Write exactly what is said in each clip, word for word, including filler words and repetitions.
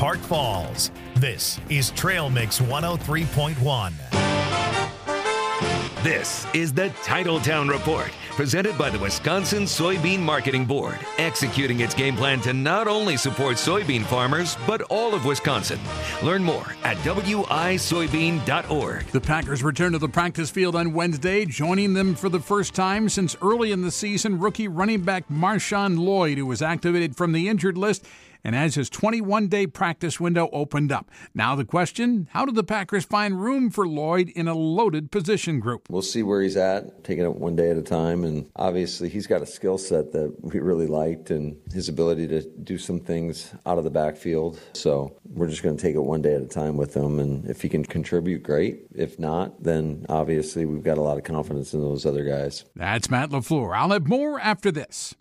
Park Falls. This is Trail Mix one oh three point one. This is the Titletown Report, presented by the Wisconsin Soybean Marketing Board, executing its game plan to not only support soybean farmers, but all of Wisconsin. Learn more at W I soybean dot org. The Packers return to the practice field on Wednesday, joining them for the first time since early in the season, rookie running back Marshawn Lloyd, who was activated from the injured list and as his twenty-one day practice window opened up. Now the question, how do the Packers find room for Lloyd in a loaded position group? We'll see where he's at, taking it one day at a time, and obviously he's got a skill set that we really liked and his ability to do some things out of the backfield. So we're just going to take it one day at a time with him, and if he can contribute, great. If not, then obviously we've got a lot of confidence in those other guys. That's Matt LaFleur. I'll have more after this.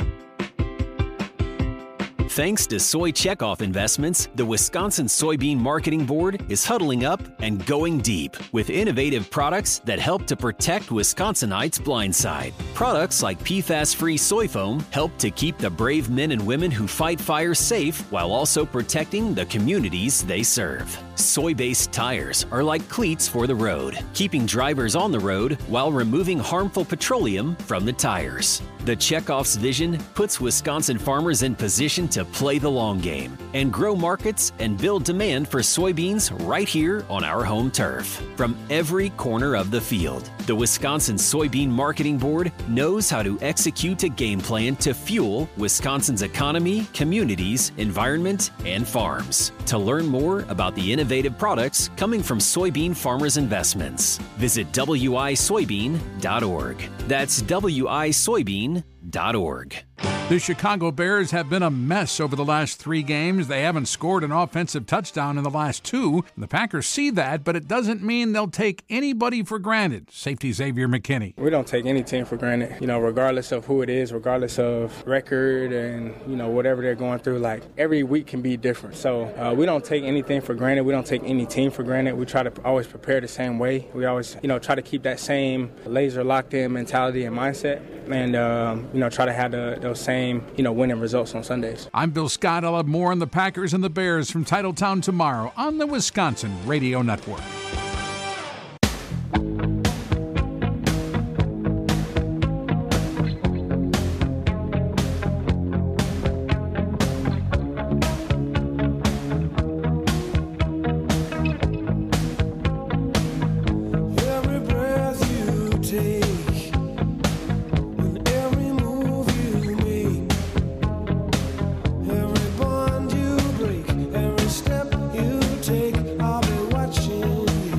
Thanks to Soy Checkoff Investments, the Wisconsin Soybean Marketing Board is huddling up and going deep with innovative products that help to protect Wisconsinites' blind side. Products like P FAS-free soy foam help to keep the brave men and women who fight fires safe while also protecting the communities they serve. Soy-based tires are like cleats for the road, keeping drivers on the road while removing harmful petroleum from the tires. The Checkoff's vision puts Wisconsin farmers in position to play the long game and grow markets and build demand for soybeans right here on our home turf. From every corner of the field, the Wisconsin Soybean Marketing Board knows how to execute a game plan to fuel Wisconsin's economy, communities, environment, and farms. To learn more about the innovative products coming from soybean farmers' investments, visit W I soybean dot org. That's W I soybean dot org. The Chicago Bears have been a mess over the last three games. They haven't scored an offensive touchdown in the last two. The Packers see that, but it doesn't mean they'll take anybody for granted. Safety Xavier McKinney. We don't take any team for granted, you know, regardless of who it is, regardless of record and, you know, whatever they're going through. Like, every week can be different. So uh, we don't take anything for granted. We don't take any team for granted. We try to always prepare the same way. We always, you know, try to keep that same laser locked in mentality and mindset and, um, you know, try to have the, those same you know, winning results on Sundays. I'm Bill Scott. I'll have more on the Packers and the Bears from Titletown tomorrow on the Wisconsin Radio Network. Step you take, I'll be watching you.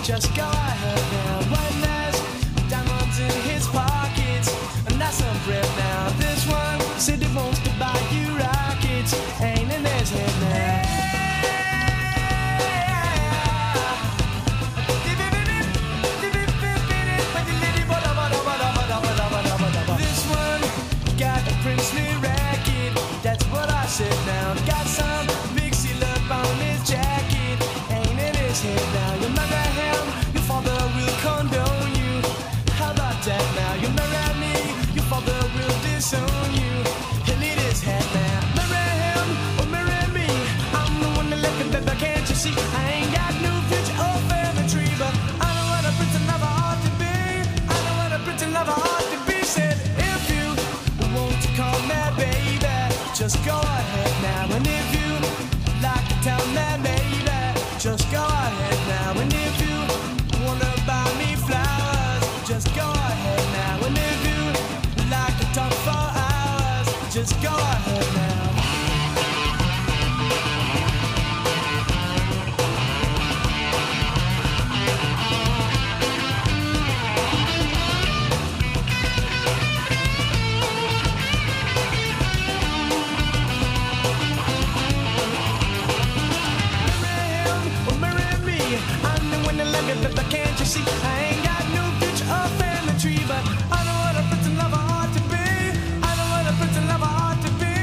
Just go ahead now. One there's diamonds in his pockets, and that's some bread now. This one said he wants to buy you rockets, ain't in his head now. This one got a princely racket, that's what I said now. Got some mixy love on his jacket, ain't in his head now. You marry him, your father will condone you. How about that now? You marry me, your father will disown you. He'll eat his head now. Marry him or marry me, I'm the one that left him, baby, can't you see? I ain't got no future or family tree, but I know what a pretty lover ought to be. I know what a pretty lover ought to be. Said if you want to call me baby, just go ahead now. And if you like to tell me baby, just go ahead now. And if you wanna buy me flowers, just go ahead now. And if you like to talk for hours, just go ahead now. But can't you see? I ain't got no future or family tree, but I know what a pretty lover ought to be. I know what a pretty lover ought to be.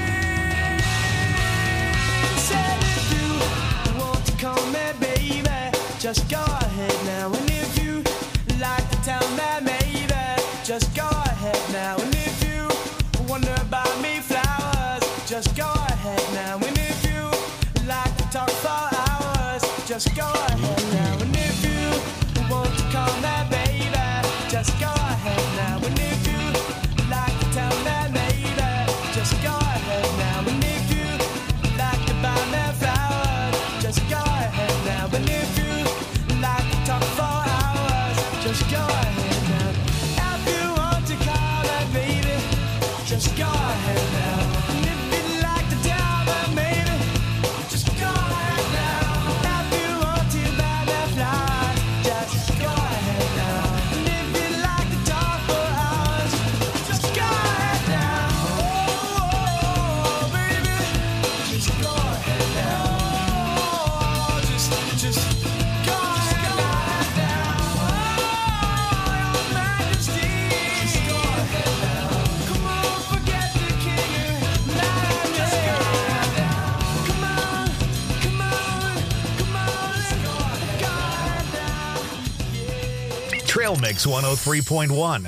Said if you want to call me baby, just go ahead now. And if you like to tell me maybe, just go ahead now. And if you wonder buy me flowers, just go ahead now. And if you like to talk for hours, just go ahead now. And if you want to call me baby, just go ahead now. And if you like to tell me maybe, just go ahead now. And if you like to buy me flowers, just go ahead now. And if you like to talk for hours, just go ahead now. If you want to call me baby, just go ahead now. And if you like to tell me maybe, just go ahead now. If you want to buy me flowers, just go ahead now. And if you like to talk for hours, just go ahead now. Oh, baby, just go ahead now. Oh, just, just go ahead now. Oh, your Majesty, just go ahead now. Come on, forget the king and majesty. Come on, come on, come on, let's go ahead now. Trail Mix one oh three point one.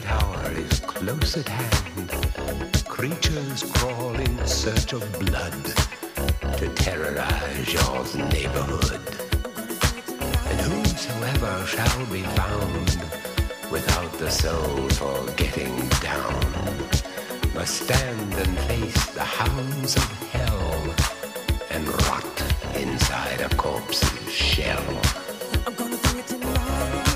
night hour is close at hand. Creatures crawl in search of blood to terrorize your neighborhood. And whosoever shall be found without the soul for getting down must stand and face the hounds of hell and rot inside a corpse's shell. I'm gonna bring it tonight.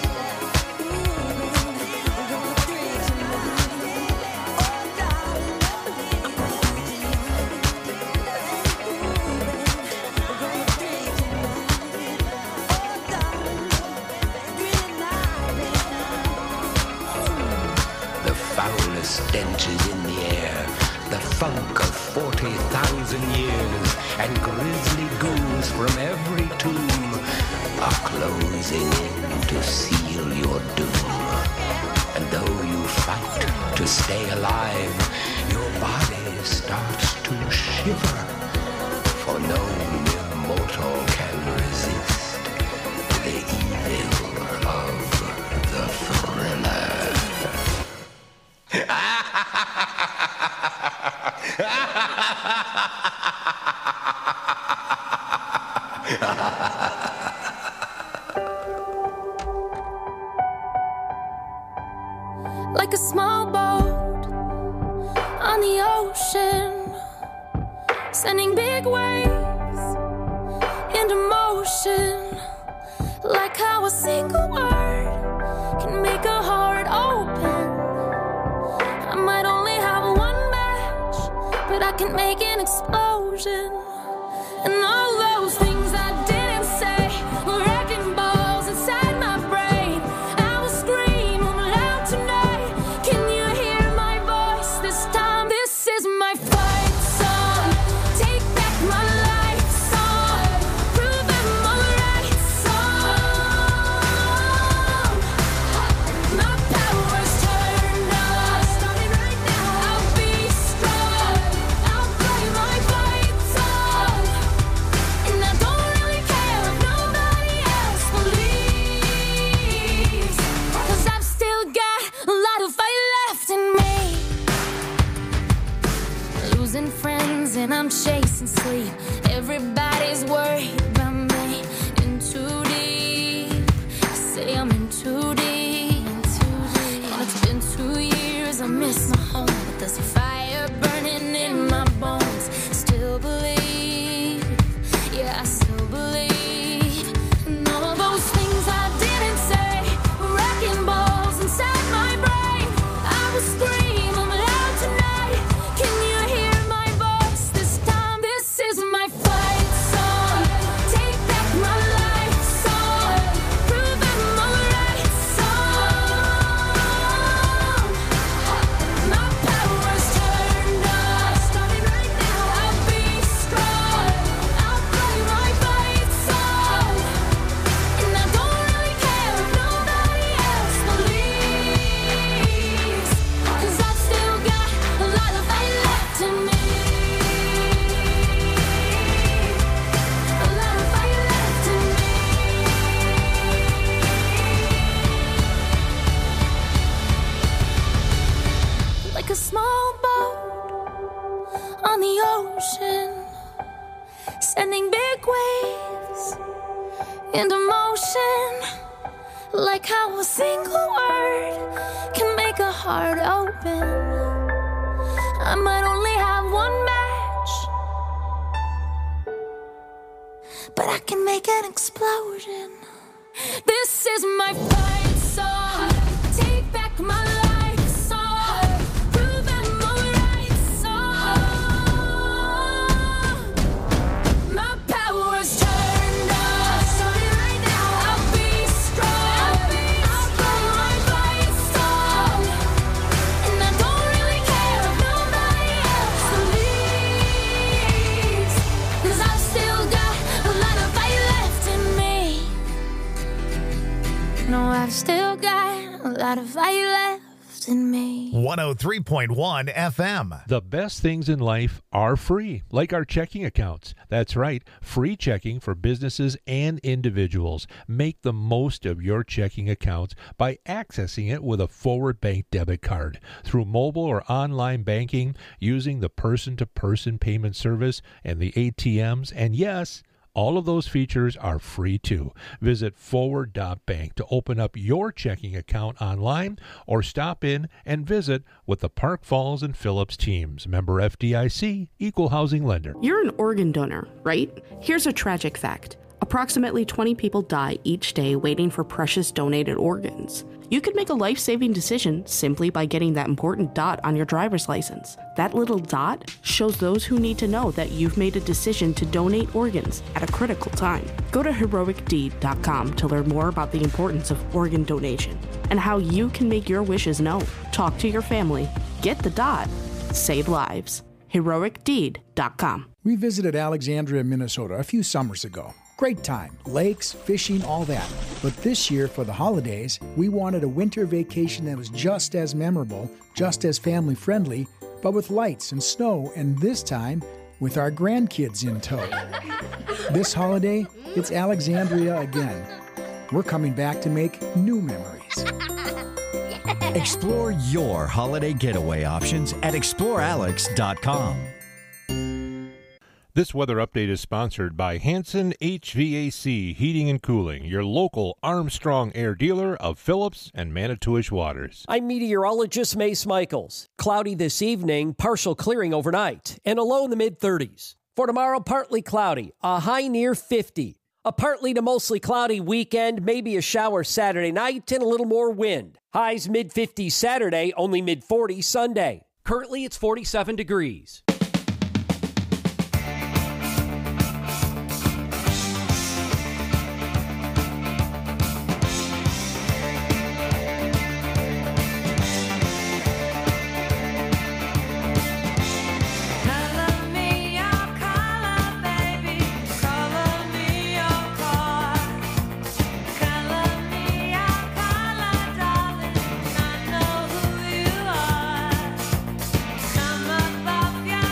Stench is in the air, the funk of forty thousand years, and grisly ghouls from every tomb are closing in to seal your doom. And though you fight to stay alive, your body starts to shiver, for no mere mortal can resist the evil of the thriller. Like a small boat on the ocean, sending big waves into motion. Like how a single word can make a heart open. I might only have one match, but I can make an explosion. And all those things I didn't say were wrecking balls inside my brain. I will scream loud tonight. Can you hear my voice this time? This is my fight song. Take back my life song. Prove I'm alright song. My power's turned on. Starting right now. I'll be strong. I'll play my fight song. And I don't really care if nobody else believes, 'cause I've still got a lot of fight left in me. Losing friends and I'm chasing sleep. Everybody's worried about me. In too deep. Say I'm in too deep. And it's been two years. I miss my home, but there's a fire burning in my bones. Still believe. Yeah, I still believe. And all those things I didn't say were wrecking balls inside my brain. I will scream I'm loud tonight. Can you hear my voice this time? This is my fight song. Take back my life song. Prove I'm alright song. My power's turned on. Starting right now. I'll be strong. I'll play my fight song. And I don't really care if nobody else believes, 'cause I've still got a lot of fight left in me. A lot of fight left in me. Like a small boat on the ocean, sending big waves into motion. Like how a single word can make a heart open. I might only have one match, but I can make an explosion. This is my fight song. Take back my life song. Prove I'm alright song. My power's turned on. Starting right now. I'll be strong. I'll play my fight song. And I don't really care if nobody else believes, 'cause I've still got a lot of fight left in me. No, I've still got a lot of fight left involved in me. one oh three point one F M. The best things in life are free, like our checking accounts. That's right, free checking for businesses and individuals. Make the most of your checking accounts by accessing it with a Forward Bank debit card through mobile or online banking, using the person-to-person payment service and the A T Ms, and yes, all of those features are free too. Visit forward dot bank to open up your checking account online or stop in and visit with the Park Falls and Phillips teams. Member F D I C, Equal Housing Lender. You're an organ donor, right? Here's a tragic fact. Approximately twenty people die each day waiting for precious donated organs. You could make a life-saving decision simply by getting that important dot on your driver's license. That little dot shows those who need to know that you've made a decision to donate organs at a critical time. Go to heroic deed dot com to learn more about the importance of organ donation and how you can make your wishes known. Talk to your family. Get the dot. Save lives. heroic deed dot com. We visited Alexandria, Minnesota a few summers ago. Great time. Lakes, fishing, all that. But this year, for the holidays, we wanted a winter vacation that was just as memorable, just as family-friendly, but with lights and snow, and this time, with our grandkids in tow. This holiday, it's Alexandria again. We're coming back to make new memories. Explore your holiday getaway options at explore alex dot com. This weather update is sponsored by Hanson H V A C Heating and Cooling, your local Armstrong Air dealer of Phillips and Manitowish waters. I'm meteorologist Mace Michaels. Cloudy this evening, partial clearing overnight, and a low in the mid-thirties. For tomorrow, partly cloudy, a high near fifty. A partly to mostly cloudy weekend, maybe a shower Saturday night, and a little more wind. Highs mid-fifties Saturday, only mid-forties Sunday. Currently, it's forty-seven degrees. Yeah.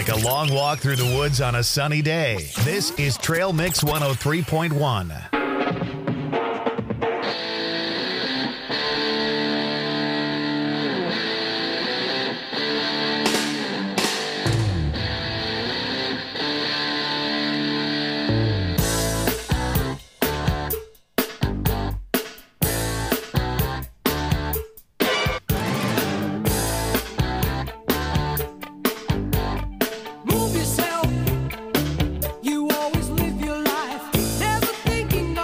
like a long walk through the woods on a sunny day. This is Trail Mix one oh three point one. Move yourself. You always live your life, never thinking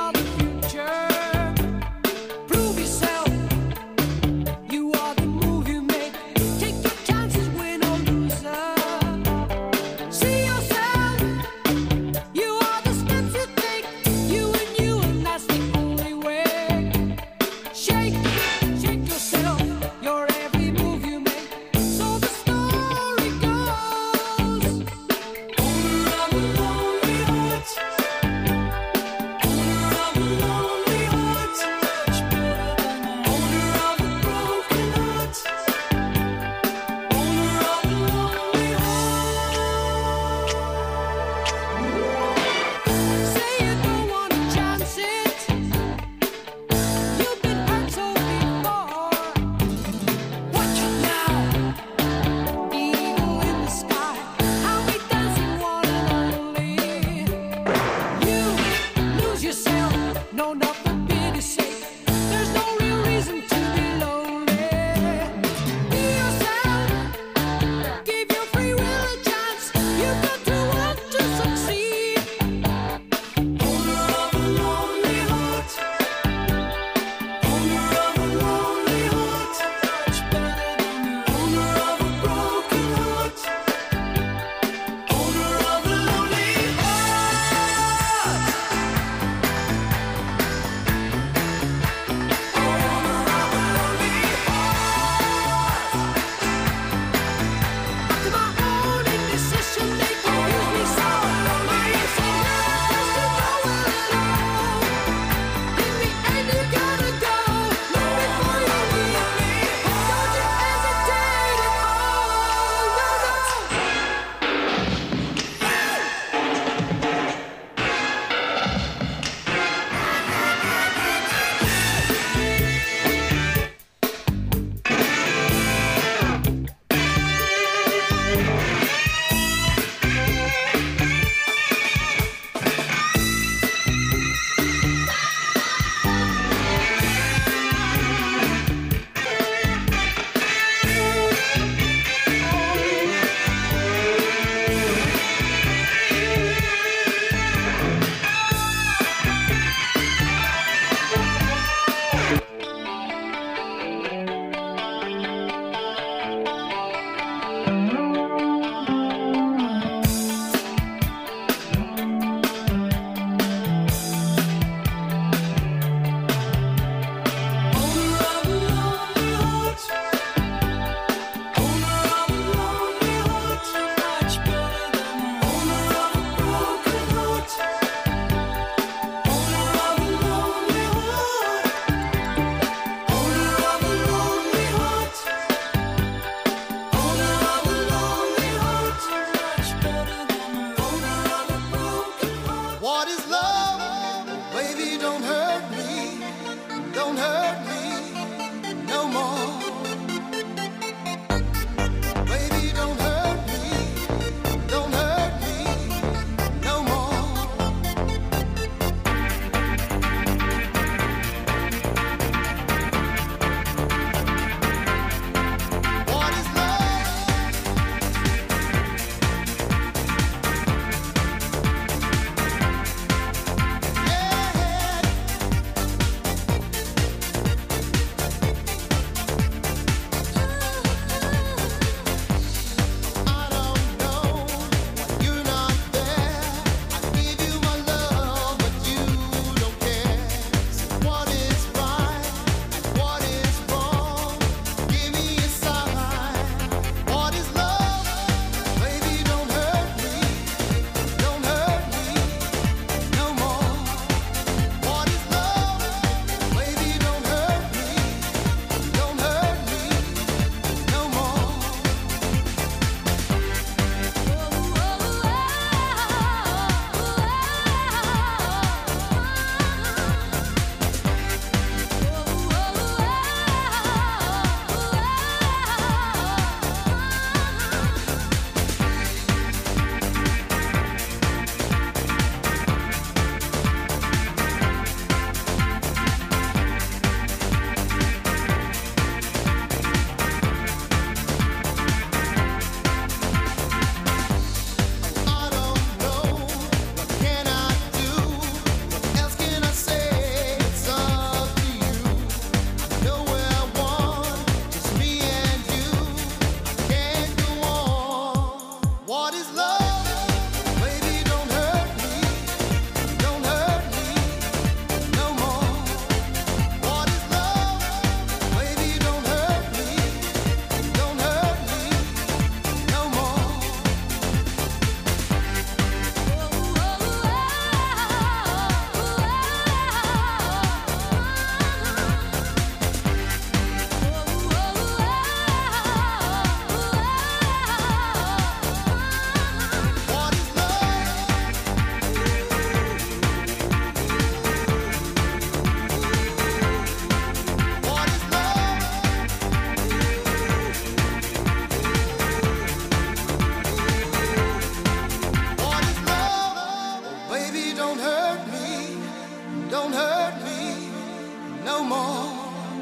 don't hurt me, don't hurt me no more.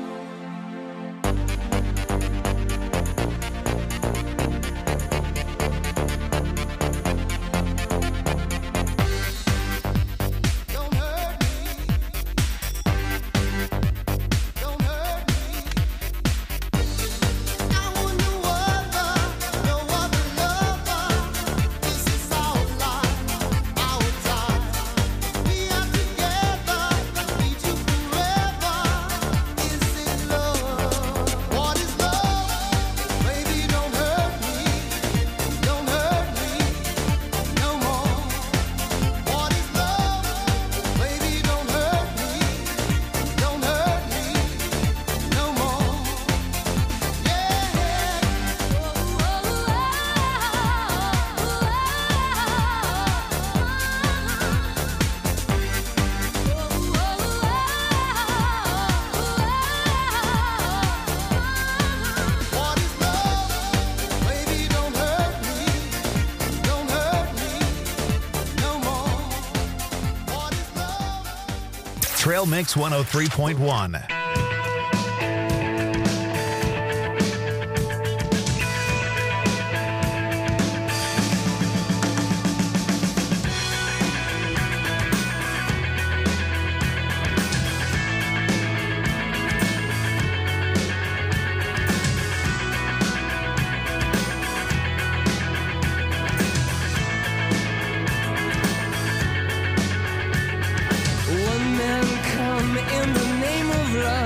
Trail Mix one oh three point one. One man come in the name of love.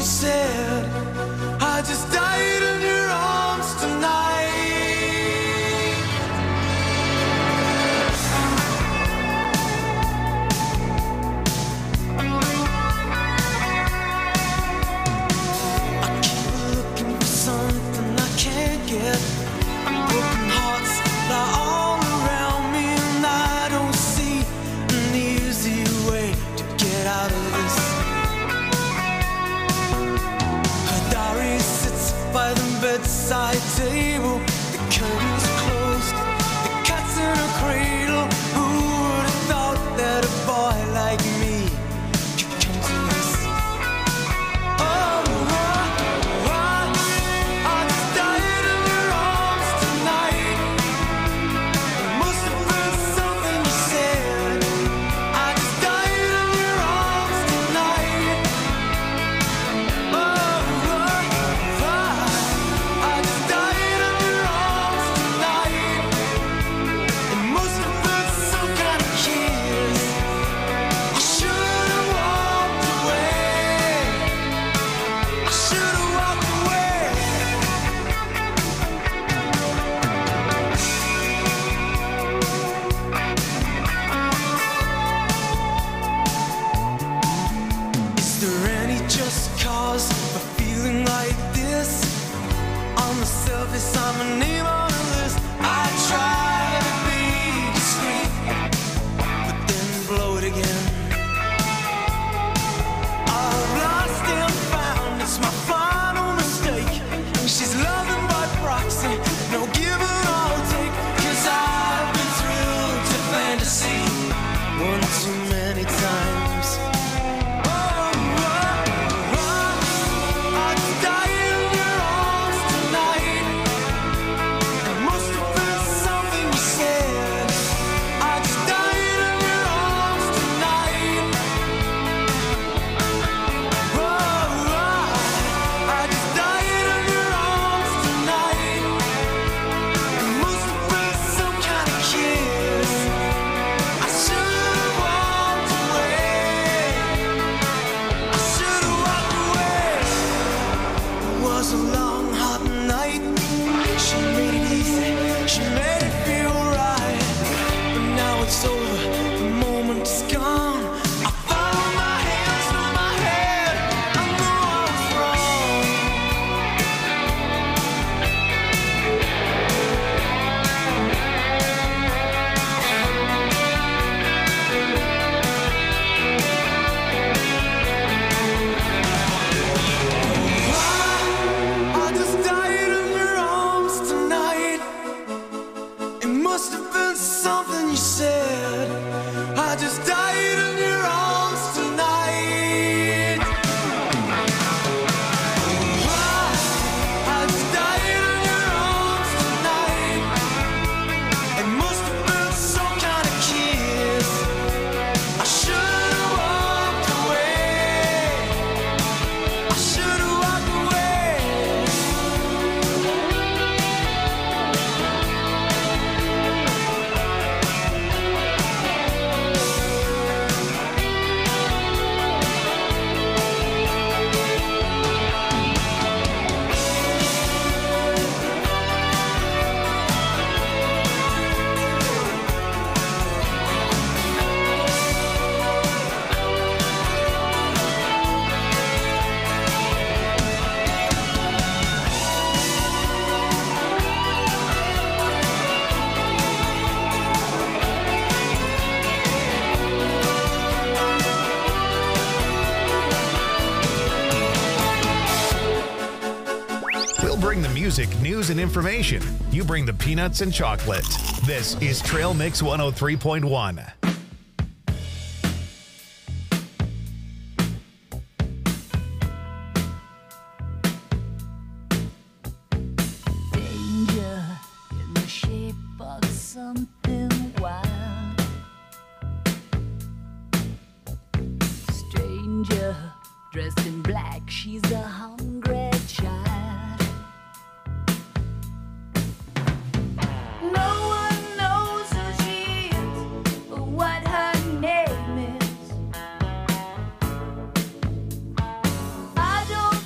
said, I just died in your arms tonight. I keep looking for something I can't get. Broken hearts lie all around me, and I don't see an easy way to get out of this. Her diary sits by the bedside table. The curtains closed, the cat's in a cradle. Who would have thought that a boy like me could come to this? Oh, I, I, I just died in your arms tonight. It must have been something you said. I just died in your arms tonight. Oh, I, I, I just died in your arms tonight. It must have been some kind of kiss. I should have walked away. I should have walked away. Is there any just cause for feeling like this? On the surface, I'm a name on a list. I try to be discreet, but then blow it again. I've lost and found, it's my final mistake. She's loving by proxy, no give and I'll take. Cause I've been thrilled to fantasy one too many times. Oh, I, I, I just died in your arms tonight. It must have been something you said. I just died in your arms tonight. Oh, I, I just died in your arms tonight. It must have been some kind of kiss. I should have walked away. I should have walked away. It was a long, hot night. She made it easy. She made it feel right. But now it's over. The moment is gone. I found my hands on my head. I know I was wrong. I just died in your arms tonight. It must have been something you said. I just died in your arms tonight. I just died in your arms tonight. It must have been some kind of kiss. I should have walked away. I should have walked away. We'll bring the music, news, and information. You bring the peanuts and chocolate. This is Trail Mix one oh three point one. Danger in the shape of something wild. Stranger dressed in black, she's a hungry child. No one knows who she is or what her name is. I don't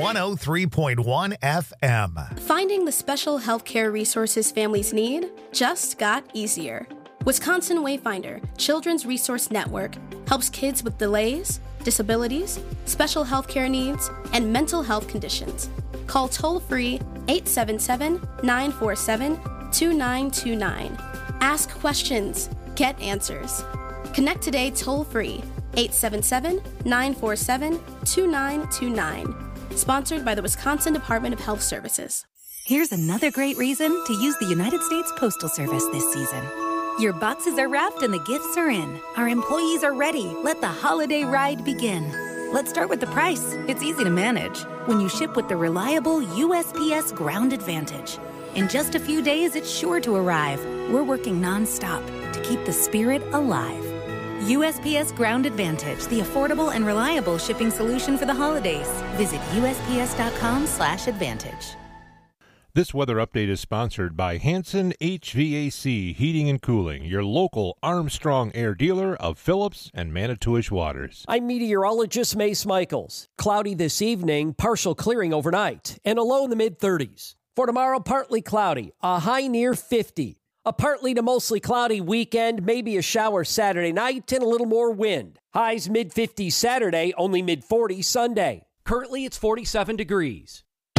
one oh three point one F M. Finding the special healthcare resources families need just got easier. Wisconsin Wayfinder Children's Resource Network helps kids with delays, disabilities, special healthcare needs, and mental health conditions. Call toll-free eight seven seven, nine four seven, two nine two nine. Ask questions. Get answers. Connect today toll-free eight seven seven, nine four seven, two nine two nine. Sponsored by the Wisconsin Department of Health Services. Here's another great reason to use the United States Postal Service this season. Your boxes are wrapped and the gifts are in. Our employees are ready. Let the holiday ride begin. Let's start with the price. It's easy to manage when you ship with the reliable U S P S Ground Advantage. In just a few days, it's sure to arrive. We're working nonstop to keep the spirit alive. U S P S Ground Advantage, the affordable and reliable shipping solution for the holidays. Visit U S P S dot com slash advantage. This weather update is sponsored by Hanson H V A C Heating and Cooling, your local Armstrong Air dealer of Phillips and Manitowish Waters. I'm meteorologist Mace Michaels. Cloudy this evening, partial clearing overnight, and a low in the mid-thirties. For tomorrow, partly cloudy, a high near fifty. A partly to mostly cloudy weekend, maybe a shower Saturday night, and a little more wind. Highs mid-fifties Saturday, only mid-forties Sunday. Currently, it's forty-seven degrees.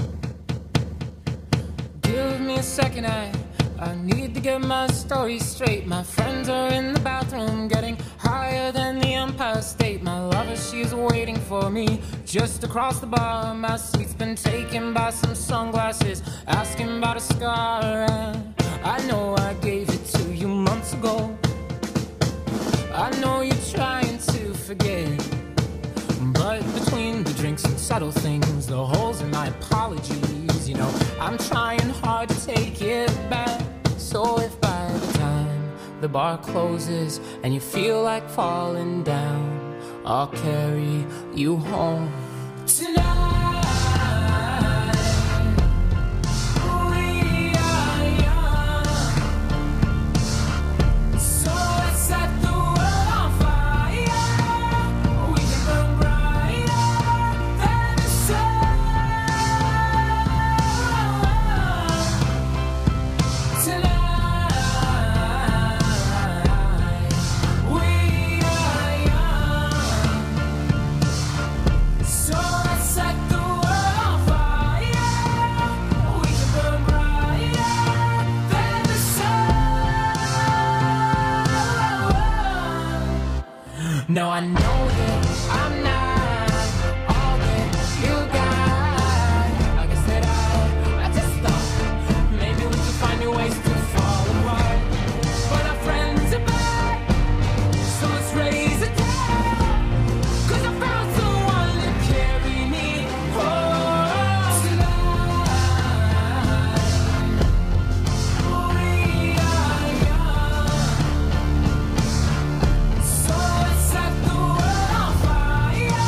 Give me a second, I, I need to get my story straight. My friends are in the bathroom getting higher than the Empire State. My lover, she's waiting for me just across the bar. My seat's been taken by some sunglasses, asking about a scar. And I know I gave it to you months ago. I know you're trying to forget, but between the drinks and subtle things, the holes in my apologies, you know, I'm trying hard to take it back. So if by the time the bar closes and you feel like falling down, I'll carry you home tonight. Now I know that I'm not all that you got. I guess that I, I just thought maybe we could find new ways to fall apart. But our friends are back, so let's raise a toast. 'Cause I found someone to carry me home tonight. We are young, so let's set the world on fire.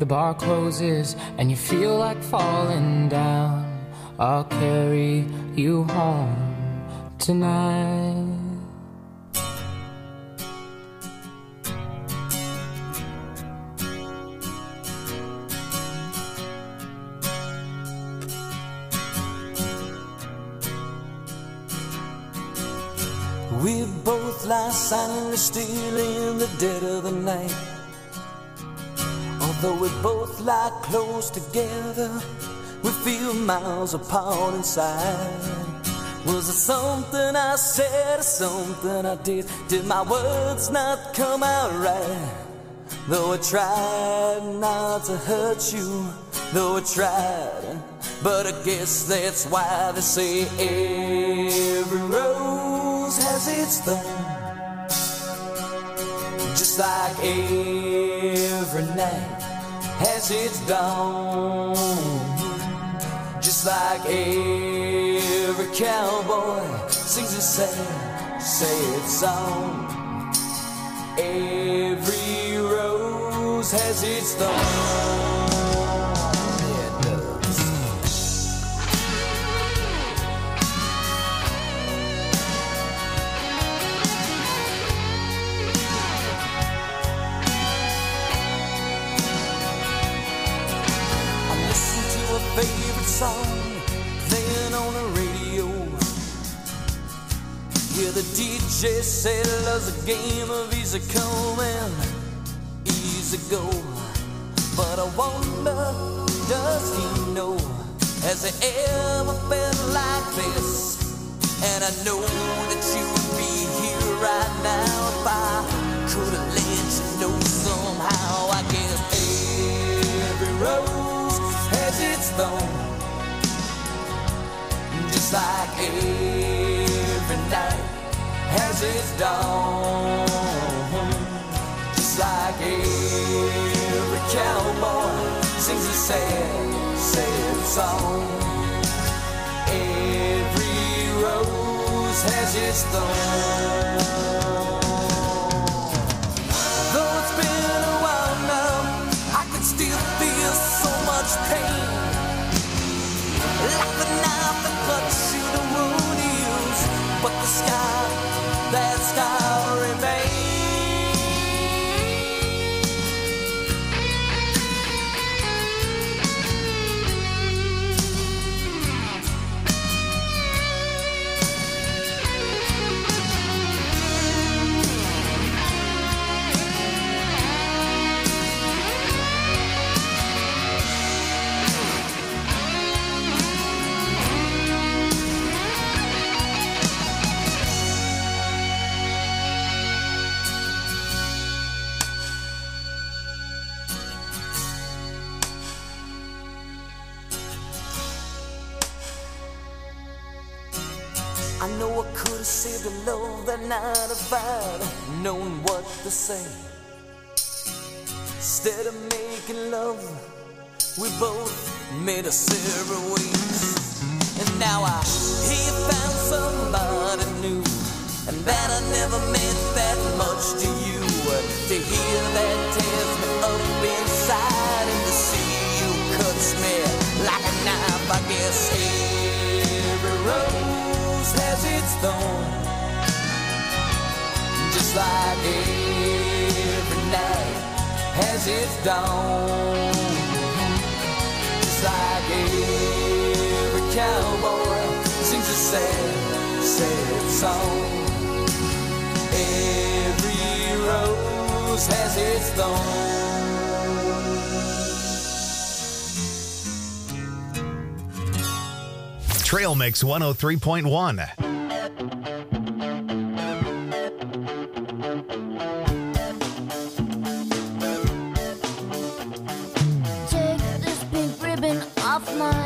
the bar closes and you feel like falling down, I'll carry you home tonight. We both lie silently still in the dead of the night. Although we both lie close together, we feel miles apart inside. Was it something I said or something I did? Did my words not come out right? Though I tried not to hurt you, though I tried, but I guess that's why they say every rose has its thorn. Just like every night has its dawn. Just like every cowboy sings a sad, sad song. Every rose has its thorn. Favorite song playing on the radio. Yeah, the D J said love's a game of easy come and easy go. But I wonder, does he know? Has he ever felt like this? And I know that you would be here right now if I could have let you know somehow. I guess every rose has its thorn, just like every night has its dawn. Just like every cowboy sings a sad, sad song. Every rose has its thorn. Though it's been a while now, I can still feel so much pain, like the knife that cuts you the wound heals, but the scar, that scar remains. I know I could have saved the love that night if I'd known what to say. Instead of making love, we both made us separate ways. And now I hear you found somebody new, and that I never meant that much to you. To hear that tears me up inside, and to see you cuts me like a knife. I guess every rose has its thorn, just like every night has its dawn. Just like every cowboy sings a sad, sad song. Every rose has its thorn. Trail Mix one oh three point one. Take this pink ribbon off my